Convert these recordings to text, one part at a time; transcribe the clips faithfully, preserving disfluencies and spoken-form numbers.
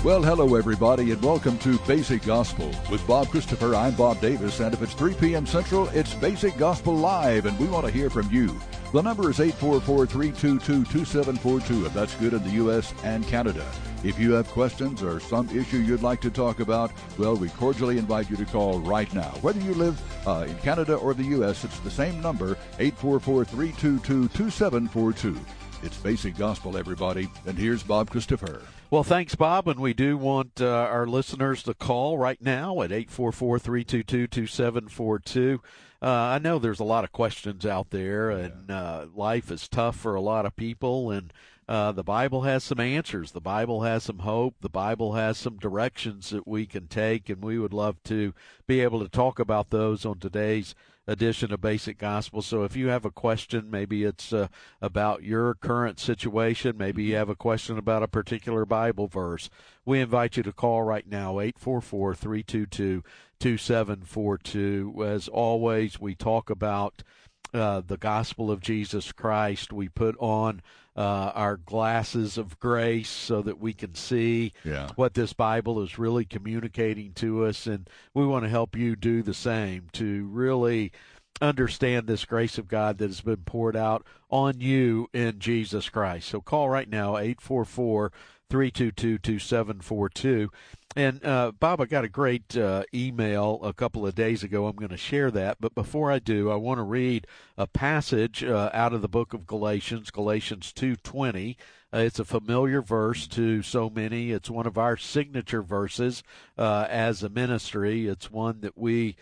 Well, hello, everybody, and welcome to Basic Gospel. With Bob Christopher, I'm Bob Davis, and if it's three p.m. Central, it's Basic Gospel Live, and we want to hear from you. The number is eight four four, three two two, two seven four two, if that's good in the U S and Canada. If you have questions or some issue you'd like to talk about, well, we cordially invite you to call right now. Whether you live uh, in Canada or the U S, it's the same number, eight four four, three two two, two seven four two. It's Basic Gospel, everybody, and here's Bob Christopher. Well, thanks, Bob, and we do want uh, our listeners to call right now at eight four four, three two two, two seven four two. Uh, I know there's a lot of questions out there, and uh, life is tough for a lot of people, and uh, the Bible has some answers. The Bible has some hope. The Bible has some directions that we can take, and we would love to be able to talk about those on today's edition of Basic Gospel. So if you have a question, maybe it's uh, about your current situation, maybe you have a question about a particular Bible verse, we invite you to call right now, eight four four, three two two, two seven four two. As always, we talk about uh, the gospel of Jesus Christ. We put on uh, our glasses of grace so that we can see yeah. what this Bible is really communicating to us, and we want to help you do the same to really understand this grace of God that has been poured out on you in Jesus Christ. So call right now, eight four four, three two two, two seven four two. And, uh, Bob, I got a great uh, email a couple of days ago. I'm going to share that. But before I do, I want to read a passage uh, out of the book of Galatians, Galatians two twenty. Uh, it's a familiar verse to so many. It's one of our signature verses uh, as a ministry. It's one that we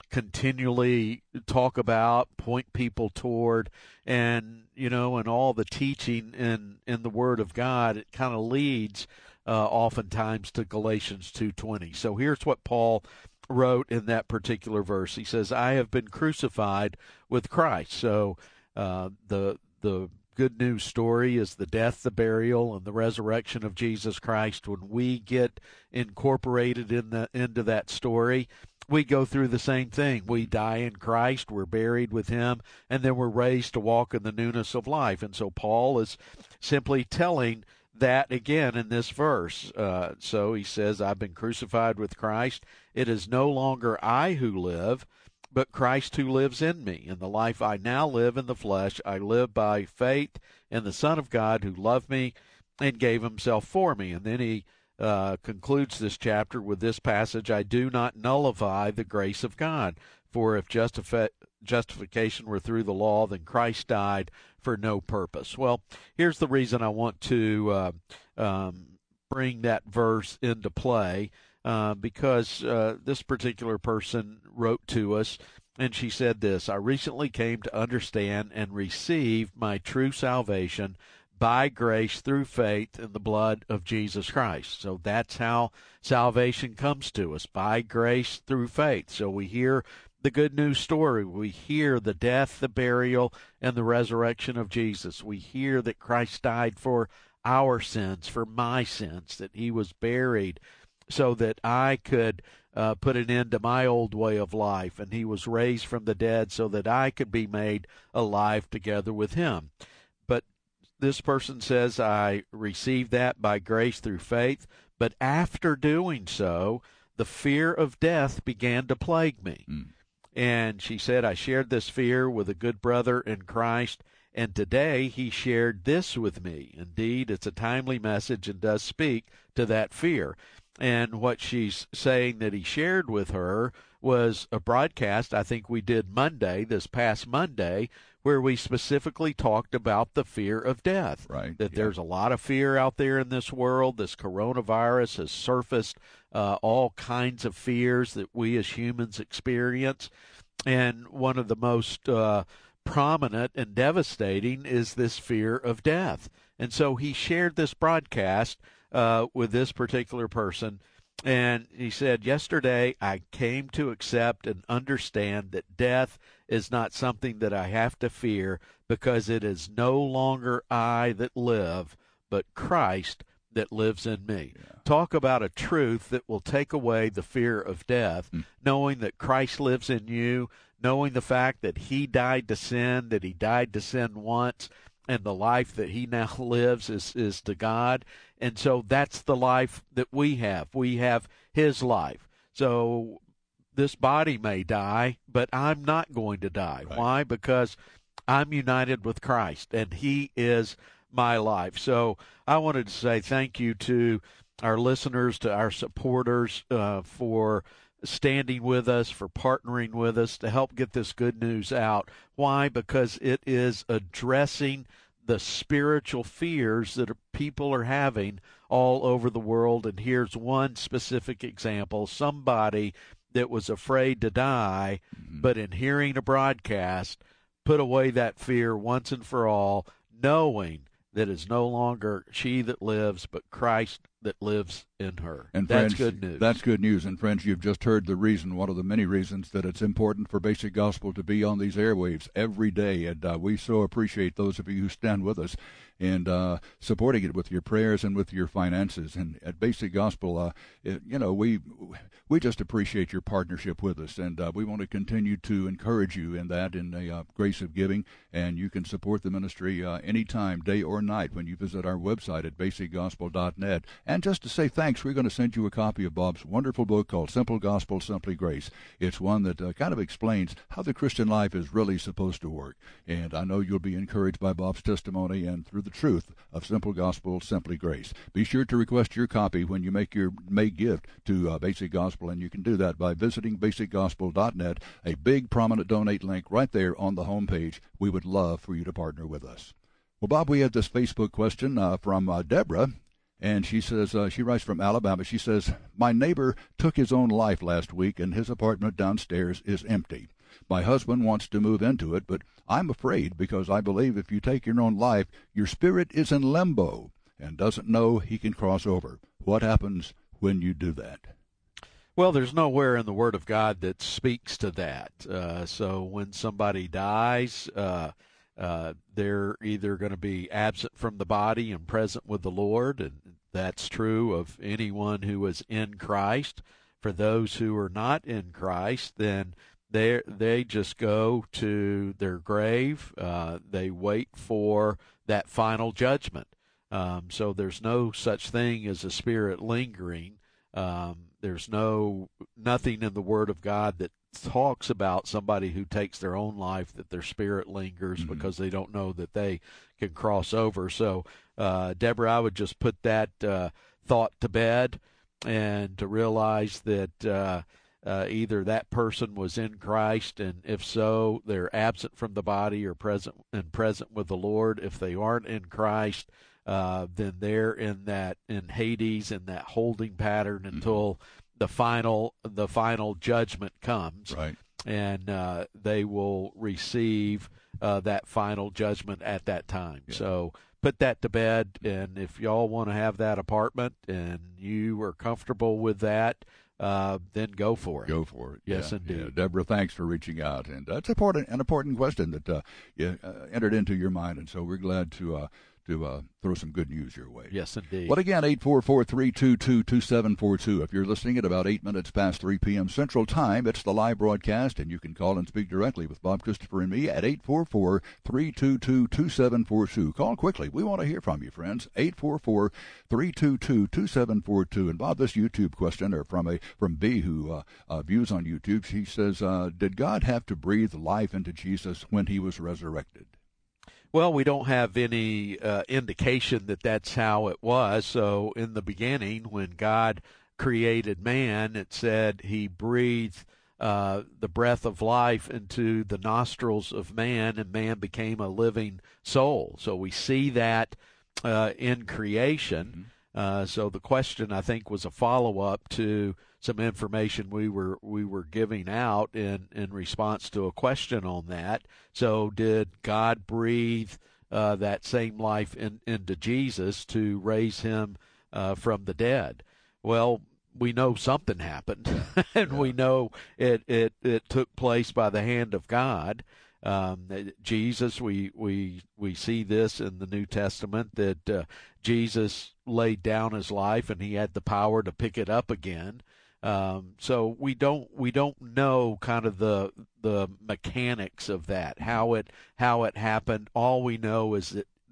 continually talk about, point people toward, and, you know, and all the teaching in, in the Word of God, it kind of leads Uh, oftentimes to Galatians two twenty. So here's what Paul wrote in that particular verse. He says, I have been crucified with Christ. So uh, the the good news story is the death, the burial, and the resurrection of Jesus Christ. When we get incorporated in the into that story, we go through the same thing. We die in Christ, we're buried with him, and then we're raised to walk in the newness of life. And so Paul is simply telling that again in this verse. Uh, so he says, I've been crucified with Christ. It is no longer I who live, but Christ who lives in me. In the life I now live in the flesh, I live by faith in the Son of God who loved me and gave himself for me. And then he uh, concludes this chapter with this passage, I do not nullify the grace of God, for if justifi- justification were through the law, then Christ died for no purpose. Well, here's the reason I want to uh, um, bring that verse into play, uh, because uh, this particular person wrote to us, and she said this, I recently came to understand and receive my true salvation by grace through faith in the blood of Jesus Christ. So that's how salvation comes to us, by grace through faith. So we hear the good news story. We hear the death, the burial, and the resurrection of Jesus. We hear that Christ died for our sins, for my sins, that he was buried so that I could uh, put an end to my old way of life, and he was raised from the dead so that I could be made alive together with him. But this person says, I received that by grace through faith, but after doing so, the fear of death began to plague me. Mm. And she said, I shared this fear with a good brother in Christ, and today he shared this with me. Indeed, it's a timely message and does speak to that fear. And what she's saying that he shared with her was a broadcast I think we did Monday, this past Monday, where we specifically talked about the fear of death. Right. That yeah. there's a lot of fear out there in this world. This coronavirus has surfaced uh, all kinds of fears that we as humans experience. And one of the most uh, prominent and devastating is this fear of death. And so he shared this broadcast uh, with this particular person. And he said, yesterday I came to accept and understand that death is not something that I have to fear, because it is no longer I that live, but Christ that lives in me. Yeah. Talk about a truth that will take away the fear of death, mm. knowing that Christ lives in you, knowing the fact that he died to sin, that he died to sin once, and the life that he now lives is, is to God. And so that's the life that we have. We have his life. So this body may die, but I'm not going to die. Right. Why? Because I'm united with Christ, and he is my life. So I wanted to say thank you to our listeners, to our supporters, uh, for standing with us, for partnering with us to help get this good news out. Why? Because it is addressing the spiritual fears that people are having all over the world. And here's one specific example. Somebody that was afraid to die, mm-hmm. but in hearing a broadcast, put away that fear once and for all, knowing that it's no longer she that lives, but Christ that lives in her. And that's friends, good news. That's good news. And friends, you've just heard the reason, one of the many reasons that it's important for Basic Gospel to be on these airwaves every day. And uh, we so appreciate those of you who stand with us and uh, supporting it with your prayers and with your finances. And at Basic Gospel, uh, it, you know, we we just appreciate your partnership with us. And uh, we want to continue to encourage you in that, in the uh, grace of giving. And you can support the ministry uh, anytime, day or night, when you visit our website at basic gospel dot net. And just to say thanks, we're going to send you a copy of Bob's wonderful book called Simple Gospel, Simply Grace. It's one that uh, kind of explains how the Christian life is really supposed to work. And I know you'll be encouraged by Bob's testimony and through the truth of Simple Gospel, Simply Grace. Be sure to request your copy when you make your May gift to uh, Basic Gospel, and you can do that by visiting basic gospel dot net, a big prominent donate link right there on the home page. We would love for you to partner with us. Well, Bob, we have this Facebook question uh, from uh, Deborah. And she says, uh, she writes from Alabama. She says, my neighbor took his own life last week, and his apartment downstairs is empty. My husband wants to move into it, but I'm afraid because I believe if you take your own life, your spirit is in limbo and doesn't know he can cross over. What happens when you do that? Well, there's nowhere in the Word of God that speaks to that. Uh, so when somebody dies, uh, Uh, they're either going to be absent from the body and present with the Lord, and that's true of anyone who is in Christ. For those who are not in Christ, then they they just go to their grave. Uh, they wait for that final judgment. Um, so there's no such thing as a spirit lingering. Um, there's no nothing in the Word of God that talks about somebody who takes their own life, that their spirit lingers mm-hmm. because they don't know that they can cross over. So, uh, Deborah, I would just put that uh, thought to bed, and to realize that uh, uh, either that person was in Christ, and if so, they're absent from the body or present and present with the Lord. If they aren't in Christ, uh, then they're in that in Hades, in that holding pattern until mm-hmm. the final the final judgment comes, right? And uh, they will receive uh, that final judgment at that time. Yeah. So put that to bed, and if y'all want to have that apartment and you are comfortable with that, uh, then go for it. Go for it. Yes, yeah, indeed. Yeah. Deborah, thanks for reaching out, and that's important, an important question that uh, you uh, entered into your mind, and so we're glad to. Uh, to uh, throw some good news your way. Yes, indeed. Well, again, eight four four, three two two, two seven four two. If you're listening at about eight minutes past three p.m. Central Time, it's the live broadcast, and you can call and speak directly with Bob Christopher and me at eight four four, three two two, two seven four two. Call quickly. We want to hear from you, friends. eight four four, three two two, two seven four two. And, Bob, this YouTube question or from a from B who uh, uh, views on YouTube, she says, uh, did God have to breathe life into Jesus when he was resurrected? Well, we don't have any uh, indication that that's how it was. So in the beginning, when God created man, it said he breathed uh, the breath of life into the nostrils of man, and man became a living soul. So we see that uh, in creation. Mm-hmm. Uh, so the question, I think, was a follow-up to some information we were we were giving out in, in response to a question on that. So did God breathe uh, that same life in, into Jesus to raise him uh, from the dead? Well, we know something happened, and yeah. we know it, it, it took place by the hand of God. Um, Jesus, we, we we see this in the New Testament, that uh, Jesus laid down his life and he had the power to pick it up again. Um, so we don't we don't know kind of the the mechanics of that, how it how it happened. All we know is that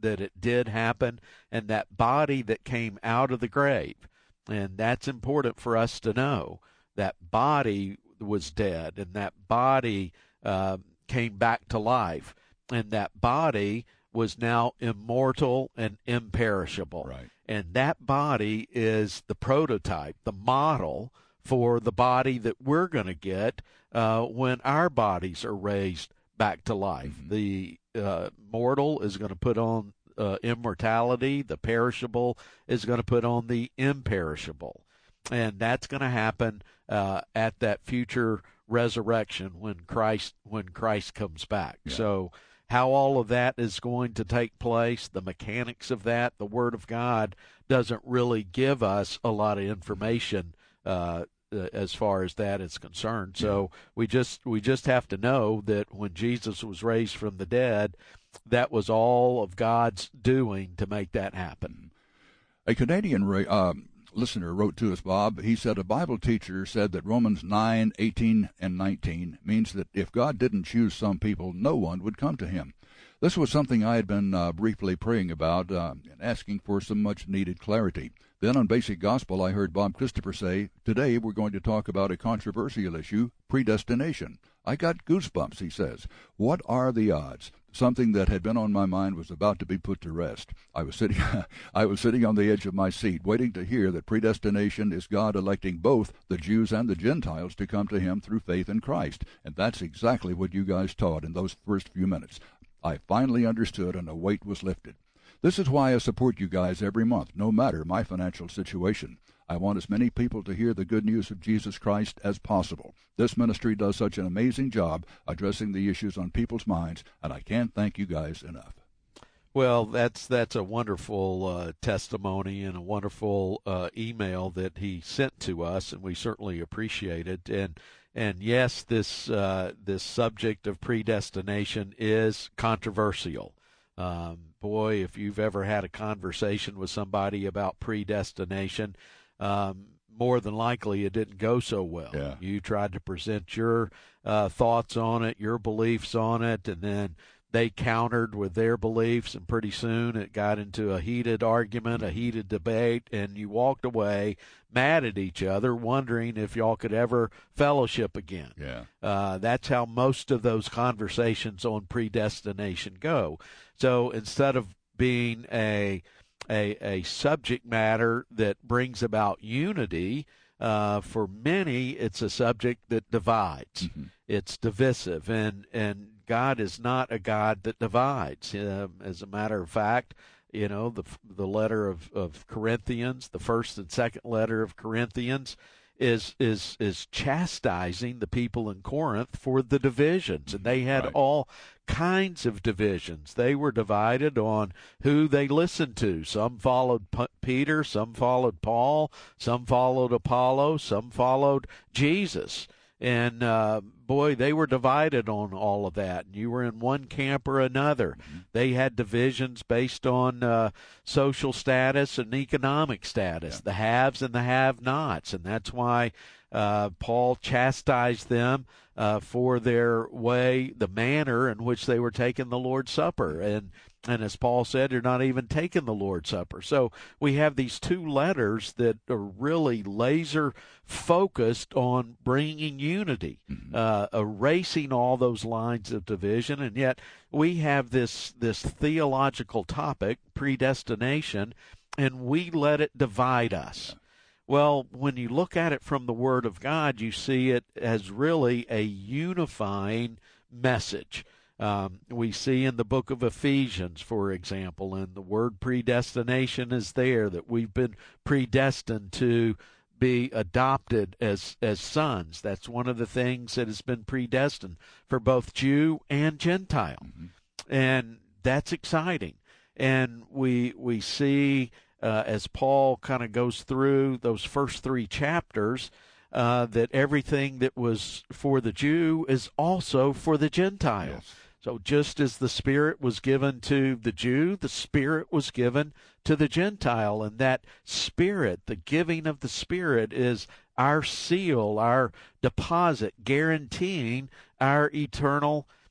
that it did happen, and that body that came out of the grave. And that's important for us to know. That body was dead, and that body uh, came back to life, and that body was now immortal and imperishable. Right. And that body is the prototype, the model for the body that we're going to get uh, when our bodies are raised back to life. Mm-hmm. The uh, mortal is going to put on uh, immortality. The perishable is going to put on the imperishable. And that's going to happen uh, at that future resurrection when Christ when Christ comes back. Yeah. So how all of that is going to take place, the mechanics of that, the Word of God doesn't really give us a lot of information uh, as far as that is concerned. So yeah. we just we just have to know that when Jesus was raised from the dead, that was all of God's doing to make that happen. A Canadian uh, listener wrote to us, Bob. He said a Bible teacher said that Romans nine, eighteen, and nineteen means that if God didn't choose some people, no one would come to him. This was something I had been uh, briefly praying about uh, and asking for some much-needed clarity. Then on Basic Gospel, I heard Bob Christopher say, today we're going to talk about a controversial issue, predestination. I got goosebumps, he says. What are the odds? Something that had been on my mind was about to be put to rest. I was sitting I was sitting on the edge of my seat, waiting to hear that predestination is God electing both the Jews and the Gentiles to come to him through faith in Christ. And that's exactly what you guys taught in those first few minutes. I finally understood, and a weight was lifted. This is why I support you guys every month, no matter my financial situation. I want as many people to hear the good news of Jesus Christ as possible. This ministry does such an amazing job addressing the issues on people's minds, and I can't thank you guys enough. Well, that's that's a wonderful uh, testimony and a wonderful uh, email that he sent to us, and we certainly appreciate it. And and yes, this uh, this subject of predestination is controversial. Um, boy, if you've ever had a conversation with somebody about predestination, um, more than likely it didn't go so well. Yeah. You tried to present your uh, thoughts on it, your beliefs on it, and then they countered with their beliefs, and pretty soon it got into a heated argument, a heated debate, and you walked away mad at each other, wondering if y'all could ever fellowship again. Yeah. Uh, that's how most of those conversations on predestination go. So instead of being a a, a subject matter that brings about unity, uh, for many it's a subject that divides. Mm-hmm. It's divisive, and, and God is not a God that divides. Uh, as a matter of fact, you know, the the letter of, of Corinthians, the first and second letter of Corinthians, is is is chastising the people in Corinth for the divisions, and they had right. all kinds of divisions. They were divided on who they listened to. Some followed P- Peter, some followed Paul, some followed Apollo, some followed Jesus. And, uh, boy, they were divided on all of that. And you were in one camp or another. Mm-hmm. They had divisions based on uh, social status and economic status, yeah. the haves and the have-nots. And that's why uh, Paul chastised them uh, for their way, the manner in which they were taking the Lord's Supper. And And as Paul said, they're not even taking the Lord's Supper. So we have these two letters that are really laser focused on bringing unity, mm-hmm. uh, erasing all those lines of division. And yet we have this, this theological topic, predestination, and we let it divide us. Well, when you look at it from the Word of God, you see it as really a unifying message. Um, we see in the book of Ephesians, for example, and the word predestination is there, that we've been predestined to be adopted as as sons. That's one of the things that has been predestined for both Jew and Gentile. Mm-hmm. And that's exciting. And we we see, uh, as Paul kind of goes through those first three chapters, uh, that everything that was for the Jew is also for the Gentile. Yes. So just as the Spirit was given to the Jew, the Spirit was given to the Gentile. And that Spirit, the giving of the Spirit, is our seal, our deposit, guaranteeing our eternal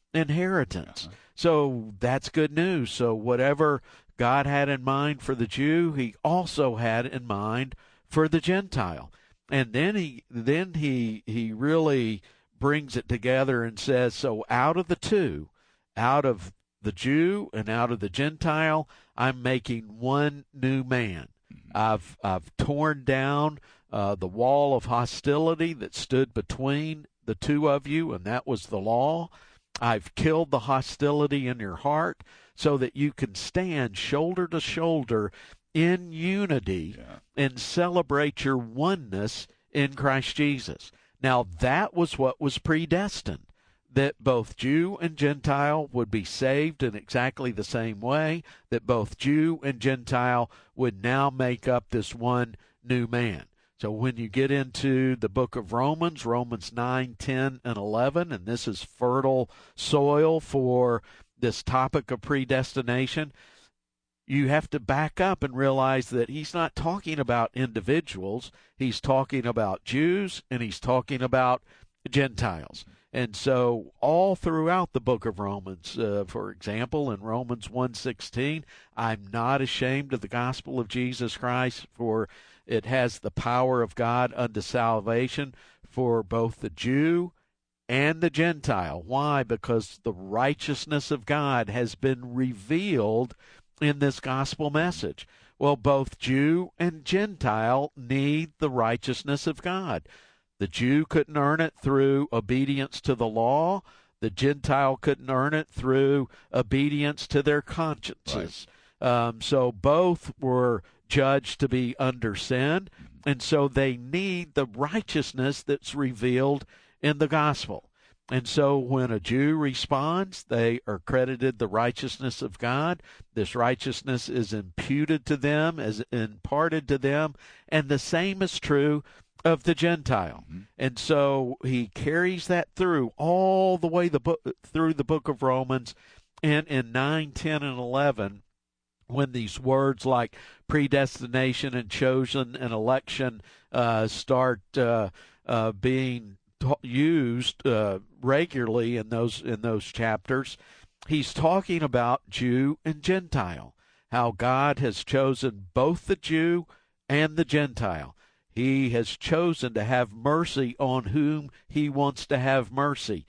inheritance. Uh-huh. So that's good news. So whatever God had in mind for the Jew, he also had in mind for the Gentile. And then he then he he really brings it together and says, so out of the two, out of the Jew and out of the Gentile, I'm making one new man. Mm-hmm. I've I've torn down uh, the wall of hostility that stood between the two of you, and that was the law. I've killed the hostility in your heart so that you can stand shoulder to shoulder in unity yeah. and celebrate your oneness in Christ Jesus. Now, that was what was predestined, that both Jew and Gentile would be saved in exactly the same way, that both Jew and Gentile would now make up this one new man. So when you get into the book of Romans, Romans nine, ten, and eleven, and this is fertile soil for this topic of predestination, you have to back up and realize that he's not talking about individuals. He's talking about Jews, and he's talking about Gentiles. And so all throughout the book of Romans, uh, for example, in Romans one sixteen, I'm not ashamed of the gospel of Jesus Christ, for it has the power of God unto salvation for both the Jew and the Gentile. Why? Because the righteousness of God has been revealed in this gospel message. Well, both Jew and Gentile need the righteousness of God. The Jew couldn't earn it through obedience to the law. The Gentile couldn't earn it through obedience to their consciences. Right. Um, so both were judged to be under sin, and so they need the righteousness that's revealed in the gospel. And so when a Jew responds, they are credited the righteousness of God. This righteousness is imputed to them, is imparted to them, and the same is true of the Gentile. Mm-hmm. And so he carries that through all the way the book, through the book of Romans, and in nine, ten, and eleven, when these words like predestination and chosen and election uh, start uh, uh, being t- used uh, regularly in those in those chapters, he's talking about Jew and Gentile, how God has chosen both the Jew and the Gentile. He has chosen to have mercy on whom he wants to have mercy.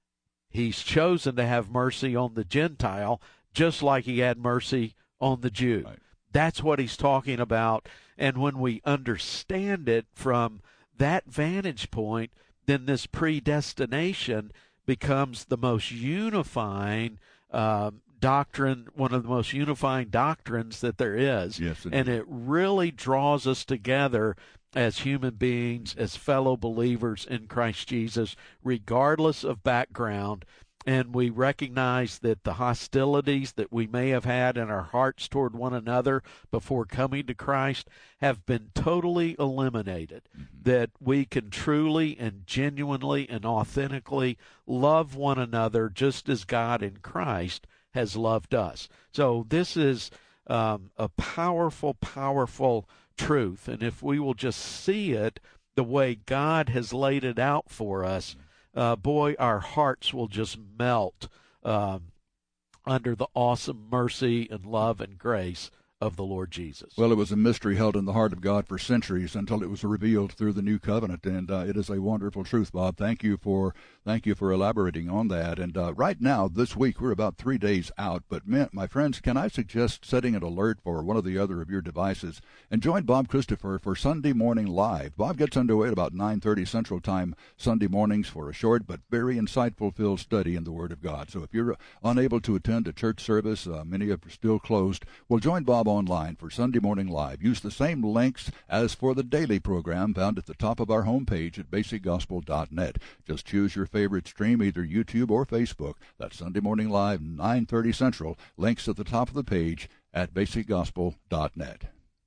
He's chosen to have mercy on the Gentile just like he had mercy on the Jew. Right. That's what he's talking about. And when we understand it from that vantage point, then this predestination becomes the most unifying um, doctrine, one of the most unifying doctrines that there is. Yes, and it really draws us together as human beings, as fellow believers in Christ Jesus, regardless of background. And we recognize that the hostilities that we may have had in our hearts toward one another before coming to Christ have been totally eliminated. Mm-hmm. That we can truly and genuinely and authentically love one another just as God in Christ has loved us. So this is um, a powerful, powerful truth. And if we will just see it the way God has laid it out for us, Uh, boy, our hearts will just melt um, under the awesome mercy and love and grace of the Lord Jesus. Well, it was a mystery held in the heart of God for centuries until it was revealed through the new covenant, and uh, it is a wonderful truth, Bob. Thank you for thank you for elaborating on that. And uh, right now, this week, we're about three days out, but man, my friends, can I suggest setting an alert for one or the other of your devices and join Bob Christopher for Sunday Morning Live. Bob gets underway at about nine thirty Central Time Sunday mornings for a short but very insightful filled study in the Word of God. So if you're unable to attend a church service, uh, many are still closed, well, join Bob online for Sunday Morning Live. Use the same links as for the daily program found at the top of our homepage at basic gospel dot net. Just choose your favorite stream, either YouTube or Facebook. That's Sunday Morning Live, nine thirty Central. Links at the top of the page at basic gospel dot net.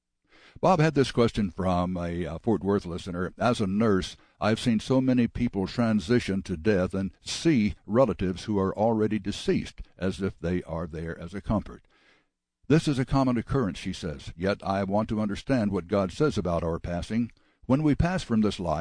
Bob had this question from a uh, Fort Worth listener. As a nurse, I've seen so many people transition to death and see relatives who are already deceased as if they are there as a comfort. This is a common occurrence, she says, yet I want to understand what God says about our passing. When we pass from this life,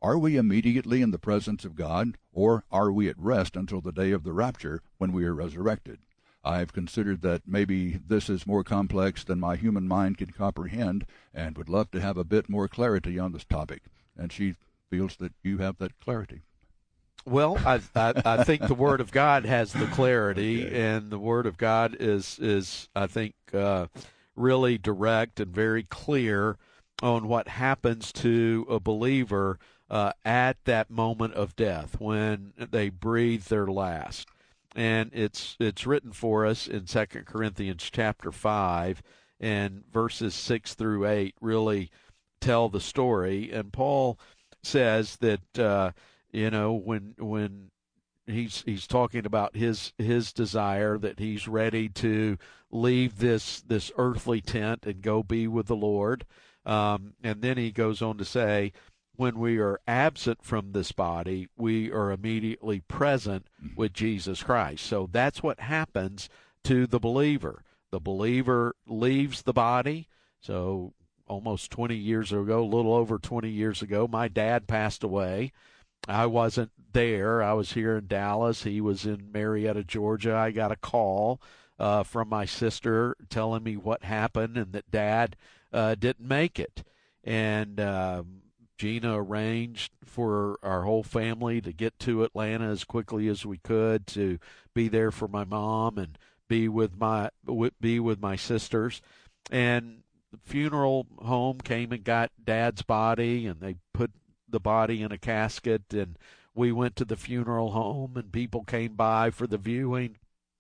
Are we immediately in the presence of God, or are we at rest until the day of the rapture when we are resurrected? I've considered that maybe this is more complex than my human mind can comprehend, and would love to have a bit more clarity on this topic. And she feels that you have that clarity. Well, I, I I think the Word of God has the clarity, Okay. and the Word of God is is I think uh, really direct and very clear on what happens to a believer uh, at that moment of death when they breathe their last. And it's it's written for us in Second Corinthians chapter five, and verses six through eight really tell the story. And Paul says that uh, you know when when he's he's talking about his his desire that he's ready to leave this this earthly tent and go be with the Lord. Um, and then he goes on to say, when we are absent from this body, we are immediately present with Jesus Christ. So that's what happens to the believer. The believer leaves the body. So almost twenty years ago, a little over twenty years ago, my dad passed away. I wasn't there. I was here in Dallas. He was in Marietta, Georgia. I got a call uh, from my sister telling me what happened and that Dad uh, didn't make it. And uh, Gina arranged for our whole family to get to Atlanta as quickly as we could to be there for my mom and be with my be with my sisters. And the funeral home came and got Dad's body, and they put the body in a casket, and we went to the funeral home, and people came by for the viewing.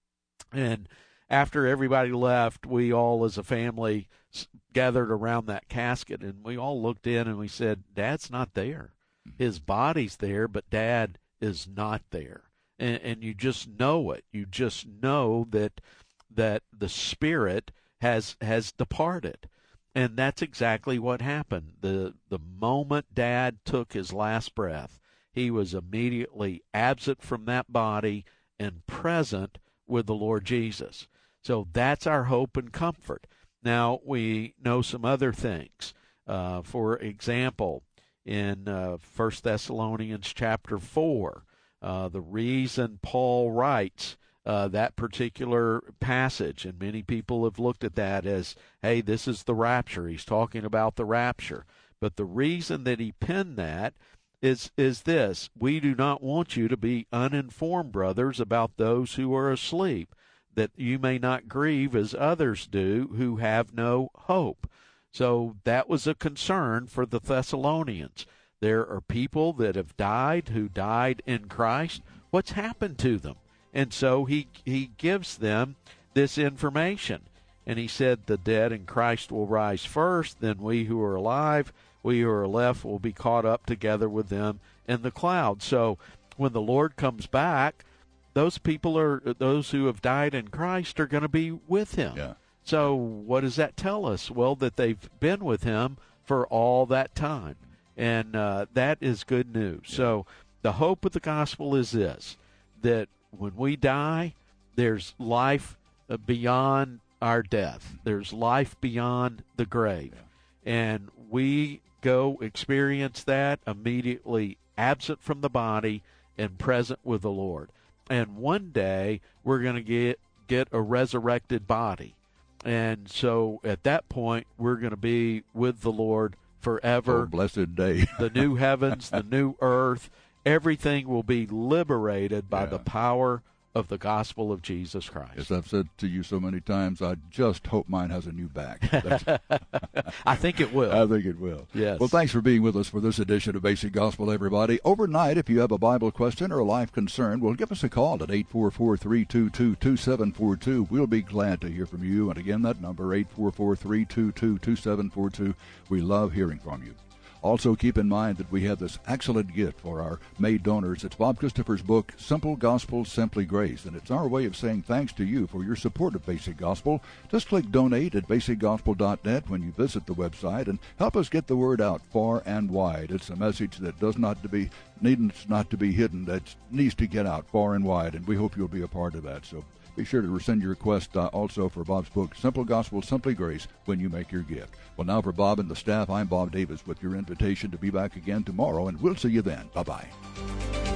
And after everybody left, we all as a family gathered around that casket, and we all looked in and we said, Dad's not there. His body's there, but Dad is not there. And, and you just know it. You just know that that the spirit has has departed. And that's exactly what happened. The the moment Dad took his last breath, he was immediately absent from that body and present with the Lord Jesus. So that's our hope and comfort. Now, we know some other things. Uh, for example, in uh, First Thessalonians chapter four, uh, the reason Paul writes Uh, that particular passage, and many people have looked at that as, hey, this is the rapture. He's talking about the rapture. But the reason that he penned that is is this: we do not want you to be uninformed, brothers, about those who are asleep, that you may not grieve as others do who have no hope. So that was a concern for the Thessalonians. There are people that have died who died in Christ. What's happened to them? And so he he gives them this information. And he said, the dead in Christ will rise first, then we who are alive, we who are left, will be caught up together with them in the clouds. So when the Lord comes back, those people are, those who have died in Christ are going to be with him. Yeah. So what does that tell us? Well, that they've been with him for all that time. And uh, that is good news. Yeah. So the hope of the gospel is this, that when we die, there's life beyond our death. There's life beyond the grave. Yeah. And we go experience that immediately absent from the body and present with the Lord. And one day we're going to get, get a resurrected body. And so at that point, we're going to be with the Lord forever. Oh, blessed day. The new heavens, the new earth. Everything will be liberated by yeah. the power of the gospel of Jesus Christ. As I've said to you so many times, I just hope mine has a new back. I think it will. I think it will. Yes. Well, thanks for being with us for this edition of Basic Gospel, everybody. Overnight, if you have a Bible question or a life concern, well, give us a call at eight four four, three two two, two seven four two. We'll be glad to hear from you. And again, that number, eight four four, three two two, two seven four two. We love hearing from you. Also, keep in mind that we have this excellent gift for our May donors. It's Bob Christopher's book, Simple Gospel, Simply Grace, and it's our way of saying thanks to you for your support of Basic Gospel. Just click Donate at basic gospel dot net when you visit the website and help us get the word out far and wide. It's a message that does not to be needs not to be hidden. That needs to get out far and wide, and we hope you'll be a part of that. So Be sure to send your request uh, also for Bob's book, Simple Gospel, Simply Grace, when you make your gift. Well, now for Bob and the staff, I'm Bob Davis with your invitation to be back again tomorrow, and we'll see you then. Bye-bye.